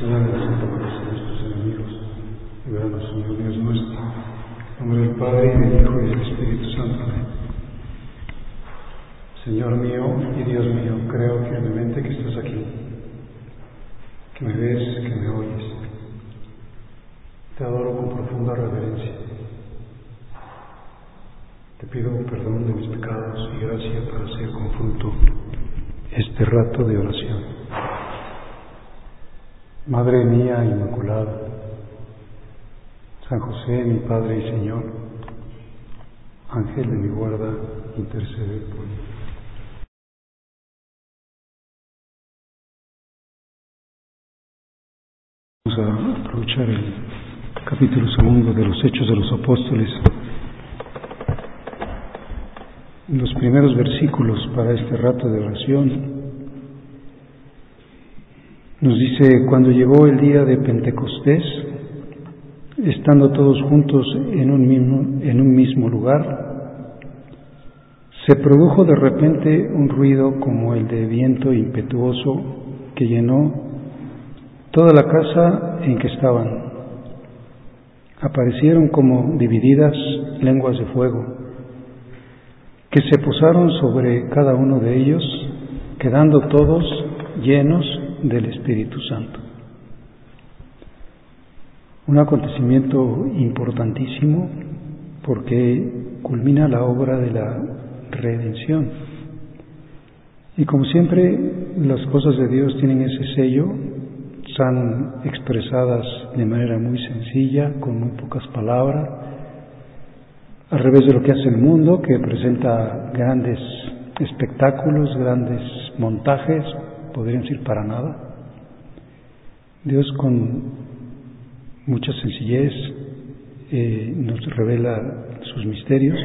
señal de la Santa Cruz de nuestros enemigos, líbranos, Señor Dios nuestro, en nombre del Padre, y del Hijo, y del Espíritu Santo. Señor mío y Dios mío, creo firmemente que estás aquí, que me ves, que me oyes. Te adoro con profunda reverencia. Te pido perdón de mis pecados y gracia para hacer con fruto este rato de oración. Madre mía Inmaculada, San José, mi Padre y Señor, Ángel de mi guarda, intercede por mí. Vamos a aprovechar el capítulo 2 de los Hechos de los Apóstoles. Los primeros versículos para este rato de oración nos dice: cuando llegó el día de Pentecostés, estando todos juntos en un mismo lugar, se produjo de repente un ruido como el de viento impetuoso que llenó toda la casa en que estaban. Aparecieron como divididas lenguas de fuego, que se posaron sobre cada uno de ellos, quedando todos llenos del Espíritu Santo. Un acontecimiento importantísimo porque culmina la obra de la redención. Y como siempre, las cosas de Dios tienen ese sello, están expresadas de manera muy sencilla, con muy pocas palabras, al revés de lo que hace el mundo, que presenta grandes espectáculos, grandes montajes, podríamos ir para nada. Dios con mucha sencillez nos revela sus misterios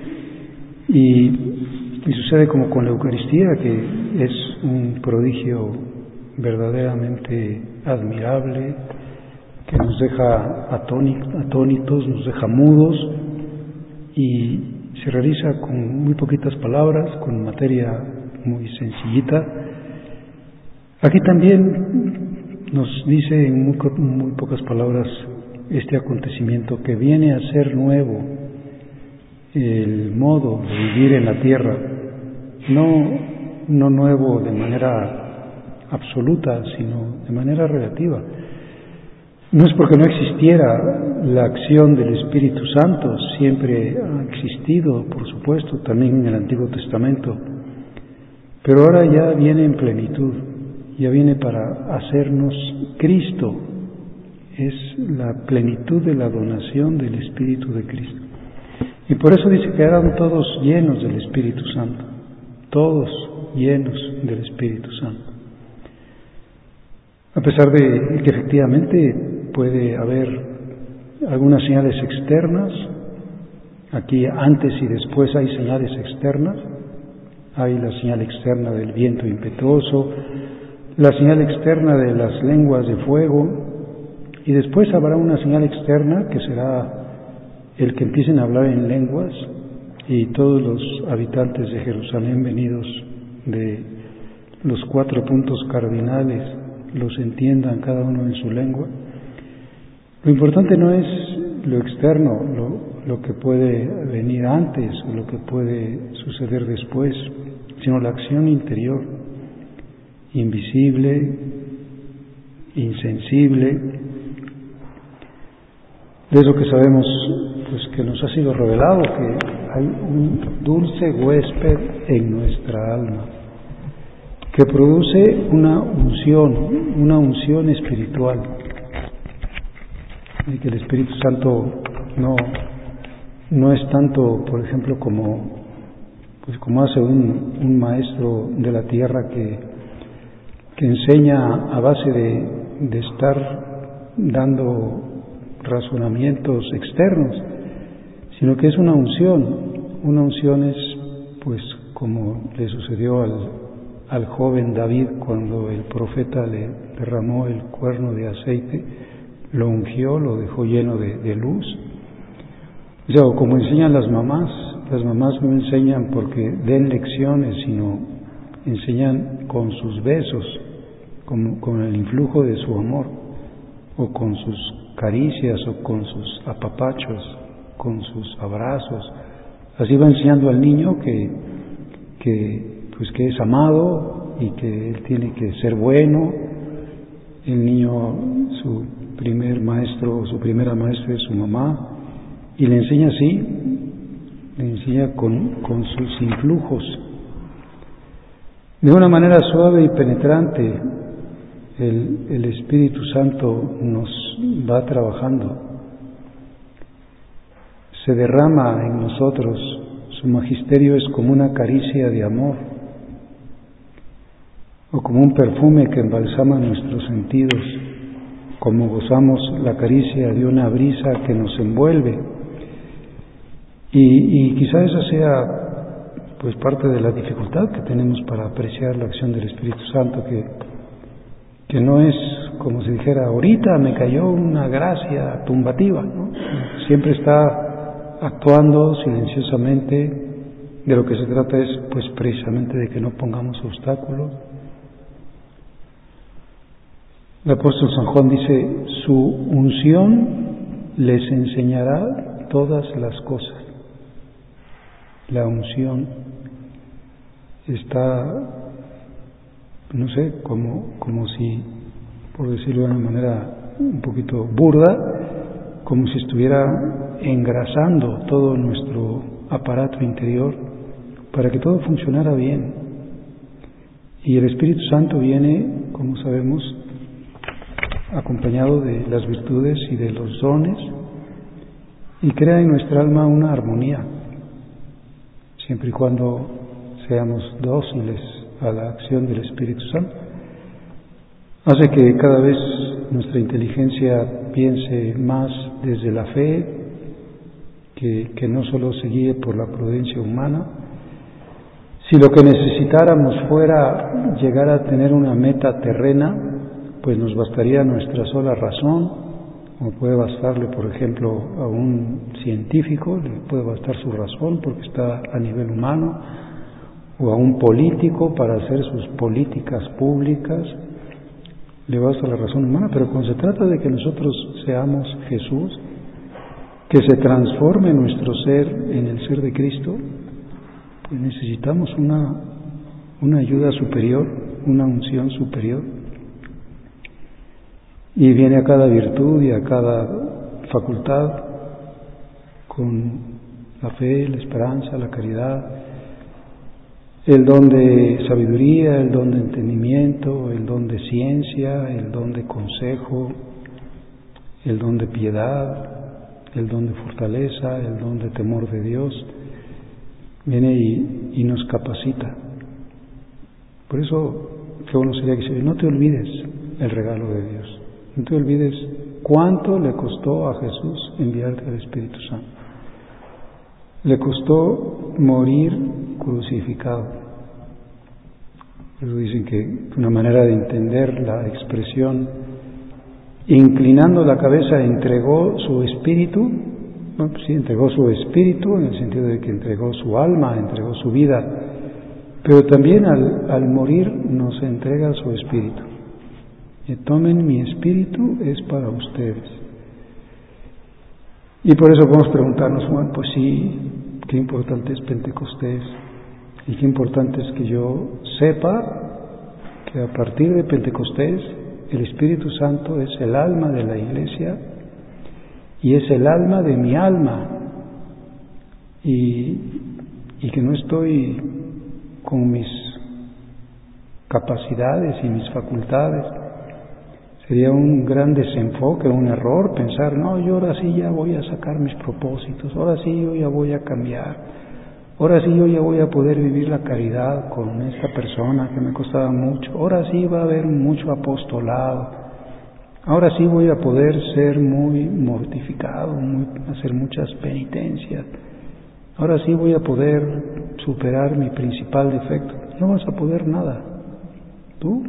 y sucede como con la Eucaristía, que es un prodigio verdaderamente admirable, que nos deja atónitos, nos deja mudos, y se realiza con muy poquitas palabras, con materia muy sencillita. Aquí también nos dice en muy pocas palabras este acontecimiento que viene a ser nuevo el modo de vivir en la tierra, no nuevo de manera absoluta, sino de manera relativa. No es porque no existiera la acción del Espíritu Santo, siempre ha existido, por supuesto, también en el Antiguo Testamento, pero ahora ya viene en plenitud, ya viene para hacernos Cristo, es la plenitud de la donación del Espíritu de Cristo. Y por eso dice que eran todos llenos del Espíritu Santo, todos llenos del Espíritu Santo. A pesar de que efectivamente puede haber algunas señales externas, aquí antes y después hay señales externas, hay la señal externa del viento impetuoso, la señal externa de las lenguas de fuego, y después habrá una señal externa que será el que empiecen a hablar en lenguas y todos los habitantes de Jerusalén venidos de los 4 puntos cardinales los entiendan cada uno en su lengua. Lo importante no es lo externo, lo que puede venir antes o lo que puede suceder después, sino la acción interior, invisible, insensible, de eso que sabemos, pues que nos ha sido revelado, que hay un dulce huésped en nuestra alma, que produce una unción espiritual. Y que el Espíritu Santo no es tanto, por ejemplo, como hace un maestro de la tierra que enseña a base de estar dando razonamientos externos, sino que es una unción es pues como le sucedió al joven David cuando el profeta le derramó el cuerno de aceite, lo ungió, lo dejó lleno de luz. O sea, como enseñan las mamás no enseñan porque den lecciones, sino enseñan con sus besos, con el influjo de su amor. o con sus caricias, o con sus apapachos, con sus abrazos. Así va enseñando al niño que es amado y que él tiene que ser bueno. El niño, su primer maestro o su primera maestra es su mamá, y le enseña así, le enseña con sus influjos. De una manera suave y penetrante, el Espíritu Santo nos va trabajando. Se derrama en nosotros, su magisterio es como una caricia de amor, o como un perfume que embalsama nuestros sentidos, como gozamos la caricia de una brisa que nos envuelve. Y quizá esa sea pues parte de la dificultad que tenemos para apreciar la acción del Espíritu Santo, que no es como si dijera, ahorita me cayó una gracia tumbativa, ¿no? Siempre está actuando silenciosamente. De lo que se trata es pues precisamente de que no pongamos obstáculos. El apóstol San Juan dice, su unción les enseñará todas las cosas. La unción está, no sé, como si, por decirlo de una manera un poquito burda, como si estuviera engrasando todo nuestro aparato interior para que todo funcionara bien. Y el Espíritu Santo viene, como sabemos, acompañado de las virtudes y de los dones, y crea en nuestra alma una armonía, siempre y cuando seamos dóciles a la acción del Espíritu Santo. Hace que cada vez nuestra inteligencia piense más desde la fe, que no solo se guíe por la prudencia humana. Si lo que necesitáramos fuera llegar a tener una meta terrena, pues nos bastaría nuestra sola razón, como puede bastarle, por ejemplo, a un científico, le puede bastar su razón porque está a nivel humano, o a un político para hacer sus políticas públicas, le basta la razón humana. Pero cuando se trata de que nosotros seamos Jesús, que se transforme nuestro ser en el ser de Cristo, pues necesitamos una ayuda superior, una unción superior. Y viene a cada virtud y a cada facultad con la fe, la esperanza, la caridad, el don de sabiduría, el don de entendimiento, el don de ciencia, el don de consejo, el don de piedad, el don de fortaleza, el don de temor de Dios. Viene y nos capacita. Por eso, qué bueno sería que no te olvides el regalo de Dios. No te olvides cuánto le costó a Jesús enviarte al Espíritu Santo. Le costó morir crucificado. Por eso dicen que una manera de entender la expresión, inclinando la cabeza, entregó su espíritu. Bueno, pues sí, entregó su espíritu en el sentido de que entregó su alma, entregó su vida, pero también al morir nos entrega su espíritu. Y tomen mi espíritu, es para ustedes. Y por eso podemos preguntarnos, bueno, pues sí, qué importante es Pentecostés, y qué importante es que yo sepa que a partir de Pentecostés el Espíritu Santo es el alma de la Iglesia y es el alma de mi alma, y que no estoy con mis capacidades y mis facultades. Sería un gran desenfoque, un error pensar, no, yo ahora sí ya voy a sacar mis propósitos, ahora sí yo ya voy a cambiar, ahora sí yo ya voy a poder vivir la caridad con esta persona que me costaba mucho, ahora sí va a haber mucho apostolado, ahora sí voy a poder ser muy mortificado, hacer muchas penitencias, ahora sí voy a poder superar mi principal defecto. No vas a poder nada. Tú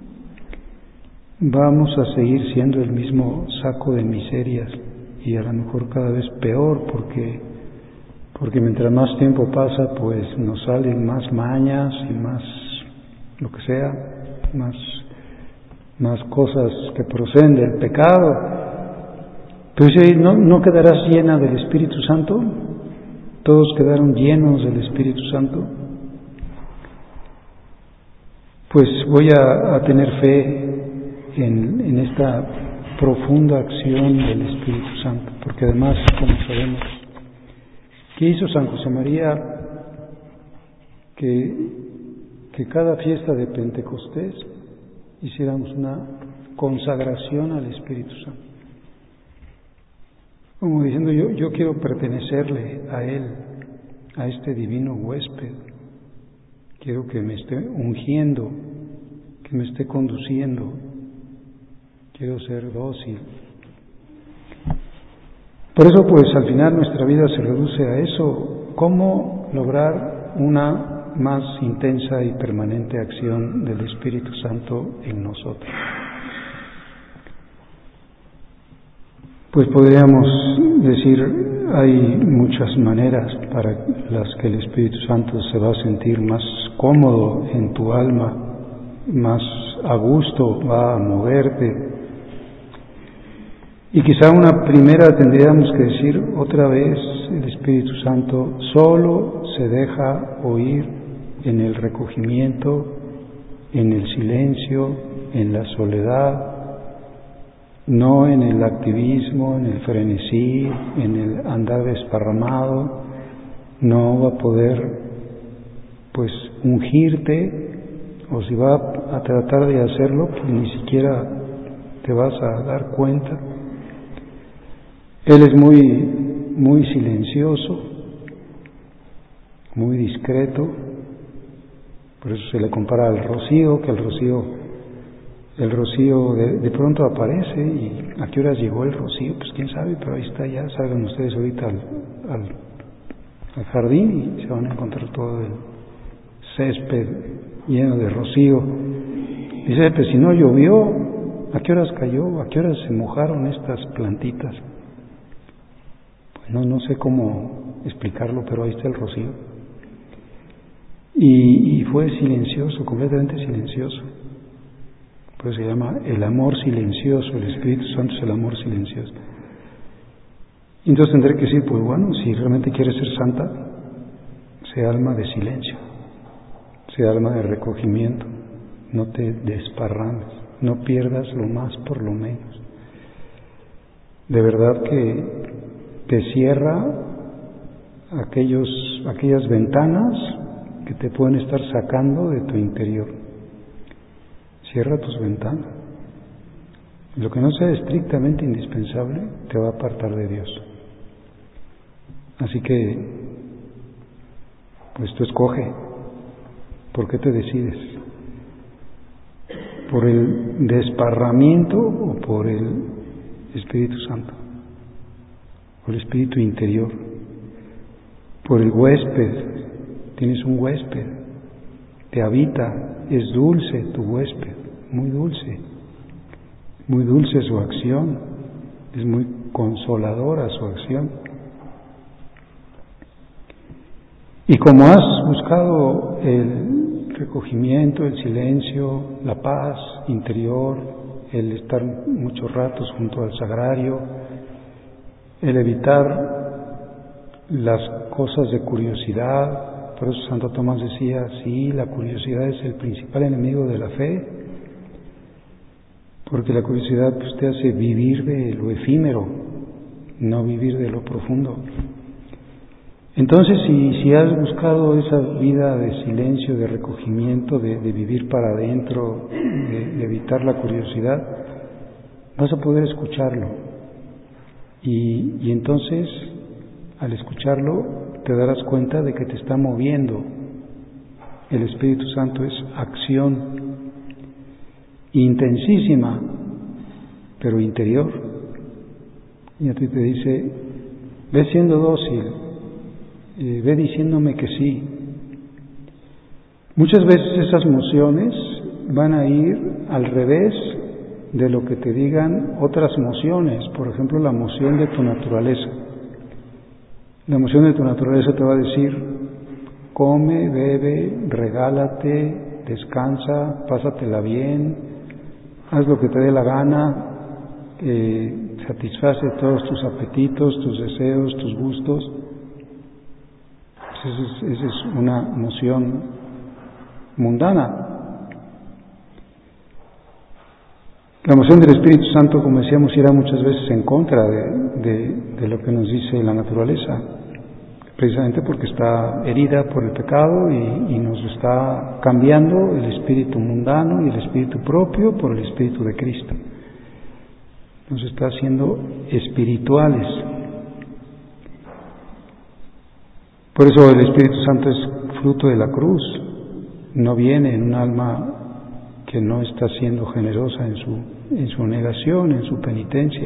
vamos a seguir siendo el mismo saco de miserias, y a lo mejor cada vez peor, porque mientras más tiempo pasa, pues nos salen más mañas y más lo que sea, más más cosas que proceden del pecado. Pero dice, ¿no quedarás llena del Espíritu Santo? Todos quedaron llenos del Espíritu Santo. Pues voy a tener fe en esta profunda acción del Espíritu Santo, porque además, como sabemos, ¿qué hizo San José María? Que cada fiesta de Pentecostés hiciéramos una consagración al Espíritu Santo. Como diciendo, yo quiero pertenecerle a Él, a este divino huésped. Quiero que me esté ungiendo, que me esté conduciendo. Quiero ser dócil. Por eso, pues, al final nuestra vida se reduce a eso. ¿Cómo lograr una más intensa y permanente acción del Espíritu Santo en nosotros? Pues podríamos decir, hay muchas maneras para las que el Espíritu Santo se va a sentir más cómodo en tu alma, más a gusto, va a moverte. Y quizá una primera tendríamos que decir otra vez, el Espíritu Santo solo se deja oír en el recogimiento, en el silencio, en la soledad, no en el activismo, en el frenesí, en el andar desparramado. No va a poder, pues, ungirte, o si va a tratar de hacerlo, pues ni siquiera te vas a dar cuenta. Él es muy silencioso, muy discreto, por eso se le compara al rocío, que el rocío de pronto aparece. ¿Y a qué horas llegó el rocío? Pues quién sabe, pero ahí está ya. Salgan ustedes ahorita al jardín y se van a encontrar todo el césped lleno de rocío. Dice, pues si no llovió, ¿a qué horas cayó? ¿A qué horas se mojaron estas plantitas? Pues no sé cómo explicarlo, pero ahí está el rocío. Y fue silencioso, completamente silencioso. Pues se llama el amor silencioso. El Espíritu Santo es el amor silencioso. Y entonces tendré que decir, pues bueno, si realmente quieres ser santa, sea alma de silencio, sea alma de recogimiento, no te desparrames, no pierdas lo más por lo menos. De verdad que te cierra aquellas ventanas que te pueden estar sacando de tu interior. Cierra tus ventanas. Lo que no sea estrictamente indispensable te va a apartar de Dios. Así que, pues tú escoge. ¿Por qué te decides? ¿Por el desparramiento o por el Espíritu Santo? ¿Por el Espíritu interior? ¿Por el huésped? Tienes un huésped, te habita, es dulce tu huésped, muy dulce su acción, es muy consoladora su acción. Y como has buscado el recogimiento, el silencio, la paz interior, el estar muchos ratos junto al sagrario, el evitar las cosas de curiosidad. Por eso Santo Tomás decía, sí, la curiosidad es el principal enemigo de la fe, porque la curiosidad pues, te hace vivir de lo efímero, no vivir de lo profundo. Entonces, si has buscado esa vida de silencio, de recogimiento, de vivir para adentro, de evitar la curiosidad, vas a poder escucharlo. Y entonces, al escucharlo, te darás cuenta de que te está moviendo. El Espíritu Santo es acción intensísima, pero interior. Y a ti te dice, ve siendo dócil, ve diciéndome que sí. Muchas veces esas mociones van a ir al revés de lo que te digan otras mociones. Por ejemplo, la moción de tu naturaleza. La emoción de tu naturaleza te va a decir, come, bebe, regálate, descansa, pásatela bien, haz lo que te dé la gana, satisface todos tus apetitos, tus deseos, tus gustos. Esa es una noción mundana. La moción del Espíritu Santo, como decíamos, irá muchas veces en contra de lo que nos dice la naturaleza, precisamente porque está herida por el pecado y nos está cambiando el espíritu mundano y el espíritu propio por el Espíritu de Cristo. Nos está haciendo espirituales. Por eso el Espíritu Santo es fruto de la cruz, no viene en un alma que no está siendo generosa en su negación, en su penitencia.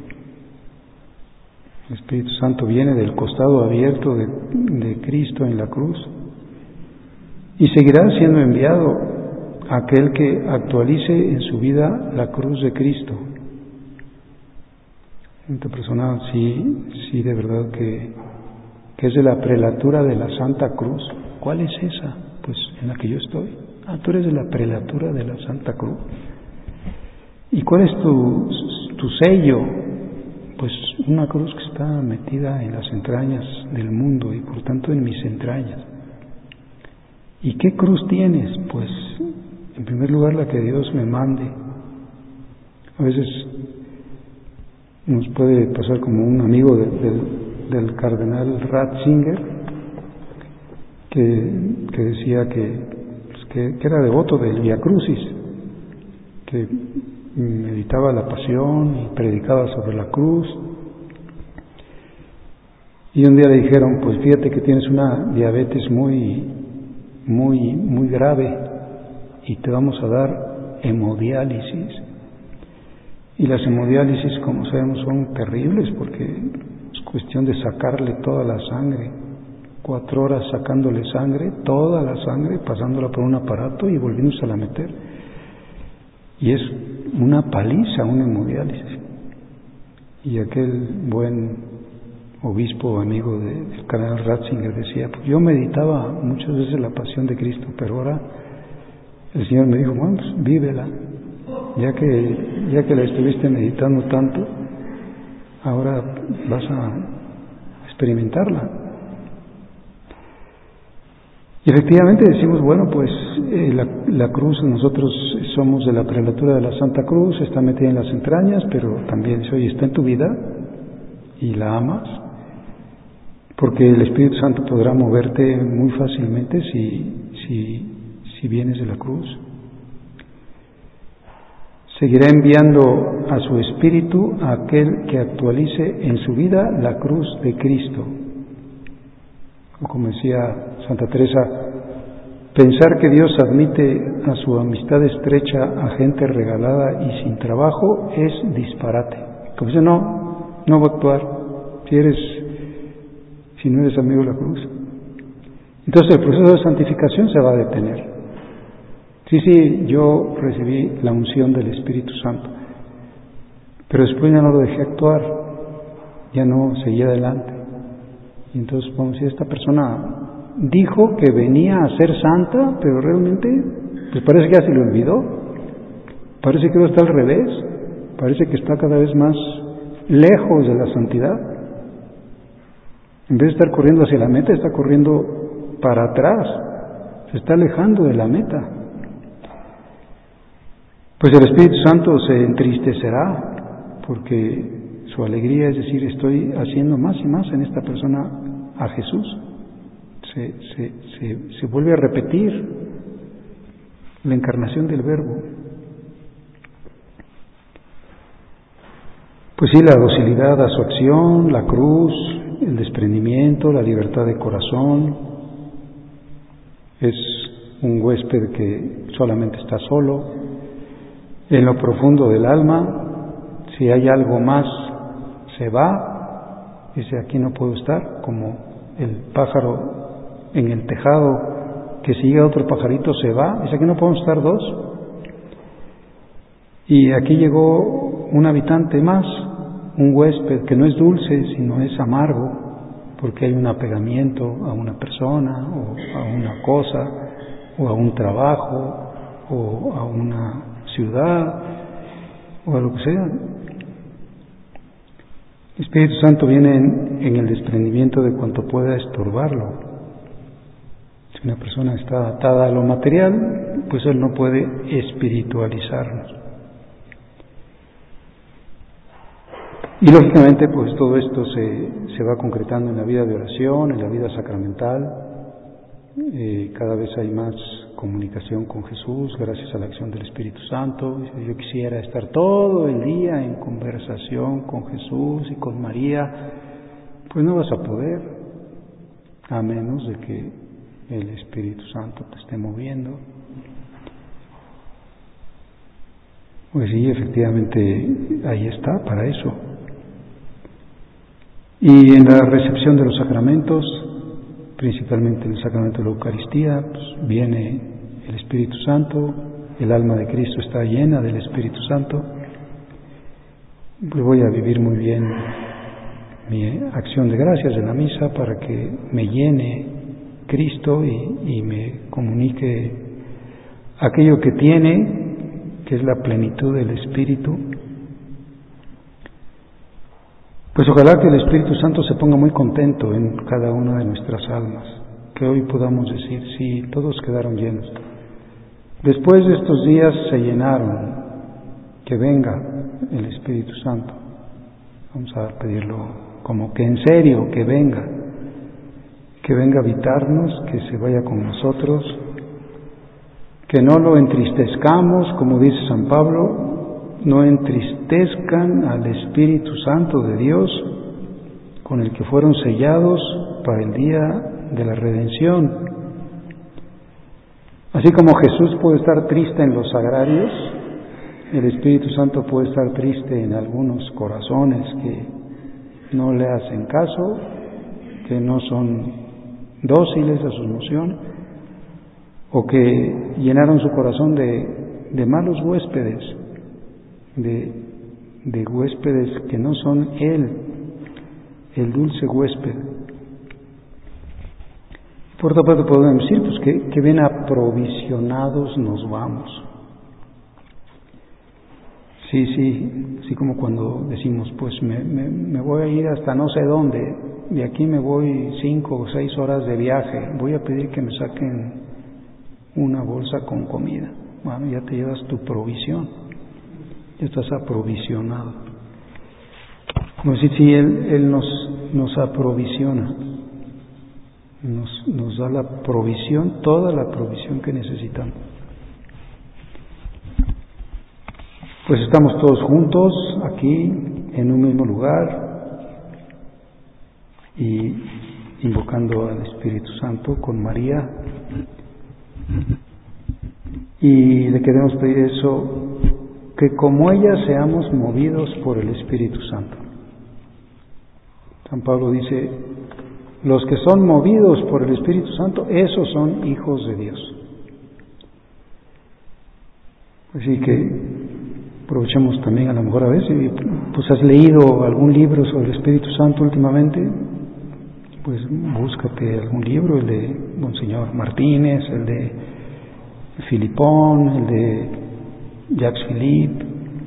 El Espíritu Santo viene del costado abierto de Cristo en la cruz y seguirá siendo enviado a aquel que actualice en su vida la cruz de Cristo. Esta persona sí de verdad que es de la prelatura de la Santa Cruz. ¿Cuál es esa? Pues en la que yo estoy. Tú eres de la prelatura de la Santa Cruz. ¿Y cuál es tu sello? Pues una cruz que está metida en las entrañas del mundo y por tanto en mis entrañas. ¿Y qué cruz tienes? Pues en primer lugar la que Dios me mande. A veces nos puede pasar como un amigo del cardenal Ratzinger que decía que era devoto del Vía Crucis, que meditaba la pasión y predicaba sobre la cruz. Y un día le dijeron, pues fíjate que tienes una diabetes muy grave y te vamos a dar hemodiálisis. Y las hemodiálisis, como sabemos, son terribles porque es cuestión de sacarle toda la sangre. 4 horas sacándole sangre, toda la sangre, pasándola por un aparato y volviéndose a la meter. Y es una paliza, una hemodiálisis. Y aquel buen obispo amigo del cardenal Ratzinger decía, pues yo meditaba muchas veces la pasión de Cristo, pero ahora el Señor me dijo, bueno, pues vívela, ya que la estuviste meditando tanto, ahora vas a experimentarla. Y efectivamente decimos, bueno, pues la cruz, nosotros somos de la prelatura de la Santa Cruz, está metida en las entrañas, pero también hoy está en tu vida y la amas, porque el Espíritu Santo podrá moverte muy fácilmente si vienes de la cruz. Seguirá enviando a su Espíritu a aquel que actualice en su vida la cruz de Cristo. O como decía Santa Teresa, pensar que Dios admite a su amistad estrecha a gente regalada y sin trabajo es disparate. Como dice, no voy a actuar si no eres amigo de la cruz. Entonces el proceso de santificación se va a detener. Sí, yo recibí la unción del Espíritu Santo, pero después ya no lo dejé actuar, ya no seguí adelante. Y entonces podemos decir, esta persona dijo que venía a ser santa, pero realmente pues parece que ya se le olvidó, parece que ahora está al revés, parece que está cada vez más lejos de la santidad. En vez de estar corriendo hacia la meta, está corriendo para atrás, se está alejando de la meta. Pues el Espíritu Santo se entristecerá porque su alegría es decir, estoy haciendo más y más en esta persona a Jesús. Se vuelve a repetir la encarnación del Verbo. Pues sí, la docilidad a su acción, la cruz, el desprendimiento, la libertad de corazón. Es un huésped que solamente está solo. En lo profundo del alma, si hay algo más, se va. Dice, aquí no puedo estar, como el pájaro en el tejado, que si llega otro pajarito se va. Dice, aquí no podemos estar 2. Y aquí llegó un habitante más, un huésped que no es dulce, sino es amargo, porque hay un apegamiento a una persona, o a una cosa, o a un trabajo, o a una ciudad, o a lo que sea. El Espíritu Santo viene en el desprendimiento de cuanto pueda estorbarlo. Si una persona está atada a lo material, pues él no puede espiritualizarnos. Y lógicamente pues todo esto se va concretando en la vida de oración, en la vida sacramental. Cada vez hay más comunicación con Jesús gracias a la acción del Espíritu Santo. Yo quisiera estar todo el día en conversación con Jesús y con María. Pues no vas a poder, a menos de que el Espíritu Santo te esté moviendo. Pues sí, efectivamente ahí está, para eso. Y en la recepción de los sacramentos, principalmente en el sacramento de la Eucaristía, pues viene el Espíritu Santo, el alma de Cristo está llena del Espíritu Santo. Pues voy a vivir muy bien mi acción de gracias de la misa para que me llene Cristo y me comunique aquello que tiene, que es la plenitud del Espíritu. Pues ojalá que el Espíritu Santo se ponga muy contento en cada una de nuestras almas, que hoy podamos decir, sí, todos quedaron llenos. Después de estos días se llenaron, que venga el Espíritu Santo. Vamos a pedirlo como que en serio, que venga a habitarnos, que se vaya con nosotros, que no lo entristezcamos, como dice San Pablo, no entristezcan al Espíritu Santo de Dios, con el que fueron sellados para el día de la redención. Así como Jesús puede estar triste en los sagrarios, el Espíritu Santo puede estar triste en algunos corazones que no le hacen caso, que no son dóciles a su emoción, o que llenaron su corazón de malos huéspedes, de huéspedes que no son Él, el dulce huésped. Por otra parte podemos decir pues que bien aprovisionados nos vamos. Sí, así como cuando decimos pues me voy a ir hasta no sé dónde, de aquí me voy 5 o 6 horas de viaje, voy a pedir que me saquen una bolsa con comida. Bueno, ya te llevas tu provisión, ya estás aprovisionado. Como decir, si Él nos aprovisiona, nos da la provisión, toda la provisión que necesitamos. Pues estamos todos juntos aquí en un mismo lugar y invocando al Espíritu Santo con María, y le queremos pedir eso, que como ella seamos movidos por el Espíritu Santo. San Pablo dice, los que son movidos por el Espíritu Santo, esos son hijos de Dios. Así que aprovechemos también, a lo mejor a veces, pues has leído algún libro sobre el Espíritu Santo últimamente, pues búscate algún libro, el de Monseñor Martínez, el de Filipón, el de Jacques Philippe,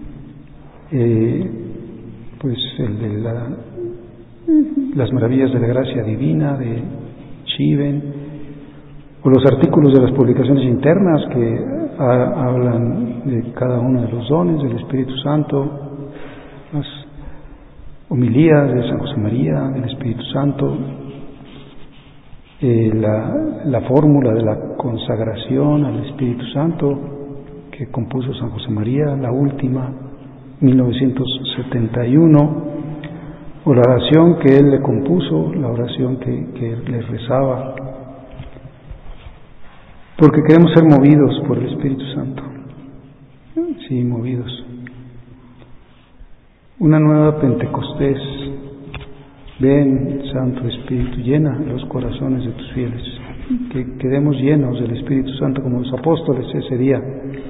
pues el de las maravillas de la gracia divina de Chiven, o los artículos de las publicaciones internas que hablan de cada uno de los dones del Espíritu Santo, las homilías de San José María, del Espíritu Santo, la fórmula de la consagración al Espíritu Santo que compuso San José María, la última, 1971, o la oración que él le compuso, la oración que le rezaba, porque queremos ser movidos por el Espíritu Santo. Sí, movidos. Una nueva Pentecostés. Ven, Santo Espíritu, llena los corazones de tus fieles. Que quedemos llenos del Espíritu Santo como los apóstoles ese día.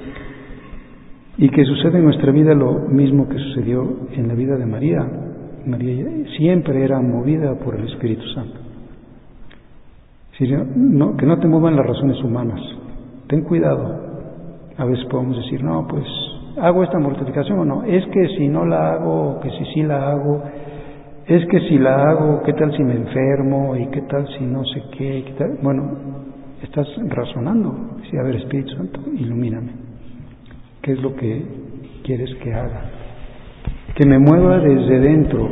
Y que suceda en nuestra vida lo mismo que sucedió en la vida de María. María siempre era movida por el Espíritu Santo. No, que no te muevan las razones humanas. Ten cuidado. A veces podemos decir, no, pues ¿hago esta mortificación o no? Es que si no la hago, que si sí la hago, es que si la hago, ¿qué tal si me enfermo? ¿Y qué tal si no sé qué? ¿Qué tal? Bueno, estás razonando. Sí, a ver, Espíritu Santo, ilumíname. ¿Qué es lo que quieres que haga? Que me mueva desde dentro.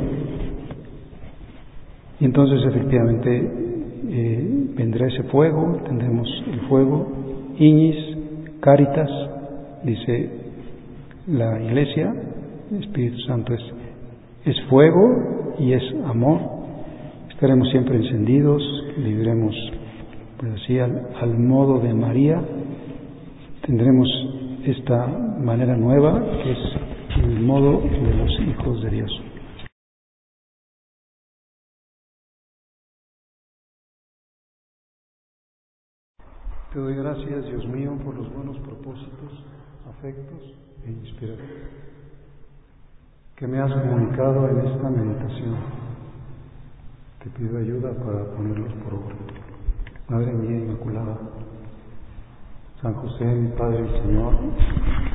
Y entonces efectivamente vendrá ese fuego, tendremos el fuego, Iñis, Caritas, dice la Iglesia, el Espíritu Santo es fuego y es amor. Estaremos siempre encendidos, viviremos, pues así, al modo de María. Tendremos esta manera nueva que es el modo de los hijos de Dios. Te doy gracias, Dios mío, por los buenos propósitos, afectos e inspiraciones que me has comunicado en esta meditación. Te pido ayuda para ponerlos por obra. Madre mía Inmaculada, San José, mi Padre y Señor,